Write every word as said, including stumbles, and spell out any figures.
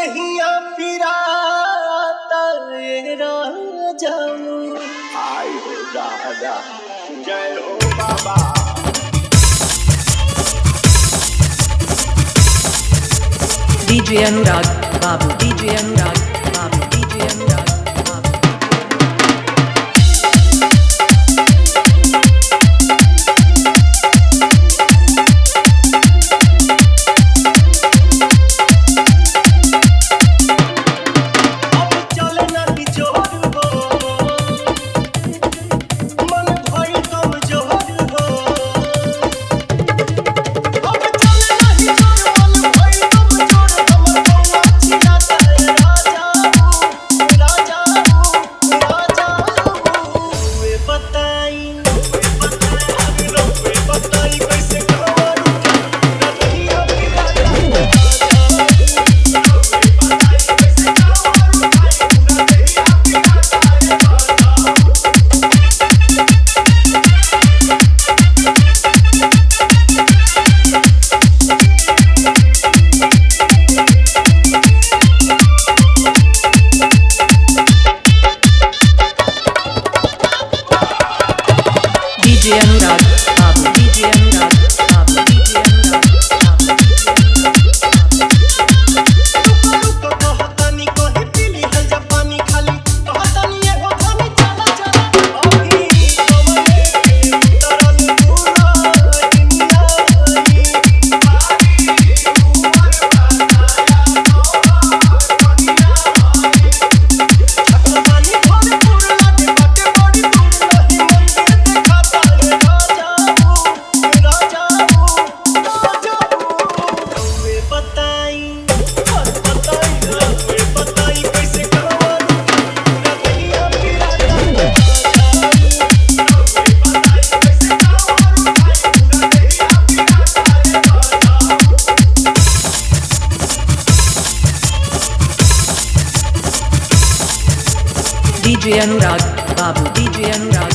दहिया फिराता जाऊं। आई हो दादा, जय हो बाबा। D J Anurag Babu, D J Anurag Babu, D J Anurag Babu. D J Anurag Babu, D J Anurag Babu, D J Anurag Babu, D J D J Anurag Babu, D J Anurag